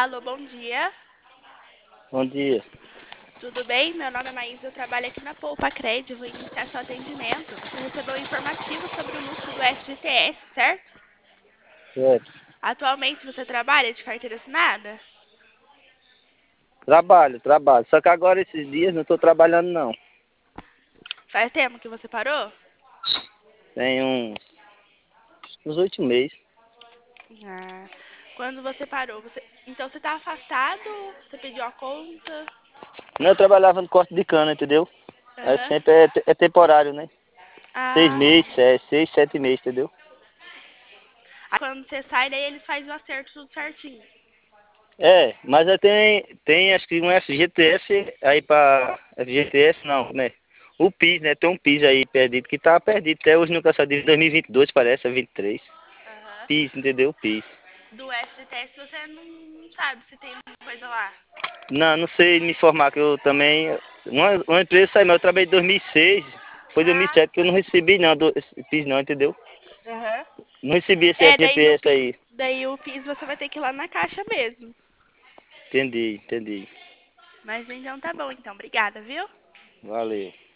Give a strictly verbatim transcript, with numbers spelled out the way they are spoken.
Alô, bom dia. Bom dia. Tudo bem? Meu nome é Maísa, eu trabalho aqui na Poupa Cred, vou iniciar seu atendimento. Você recebeu um informativo sobre o lucro do F G T S, certo? Certo. Atualmente você trabalha de carteira assinada? Trabalho, trabalho. Só que agora esses dias não estou trabalhando não. Faz tempo que você parou? Tem uns, uns oito meses. Ah, quando você parou, você... Então você está afastado? Você pediu a conta? Não, eu trabalhava no corte de cana, entendeu? Aí Aham. sempre é, te- é temporário, né? Seis Ah, meses, é, seis, sete meses, entendeu? aí quando você sai, daí eles fazem o acerto tudo certinho. É, mas aí tem, tem acho que um F G T S aí pra... F G T S não, né? O PIS, né? Tem um PIS aí perdido que tá perdido até hoje no caçador de dois mil e vinte e dois, parece, é vinte e três. Aham. PIS, entendeu? PIS. Do F G T S você não sabe se tem alguma coisa lá. Não, não sei me informar, que eu também... Uma, uma empresa saiu, mas eu trabalhei em dois mil e seis, foi Ah, dois mil e sete que eu não recebi não, do, esse PIS não, entendeu? aham. Não recebi esse É, daí o F G T S PIS, aí. daí o PIS você vai ter que ir lá na caixa mesmo. Entendi, entendi. Mas então tá bom, então. Obrigada, viu? Valeu.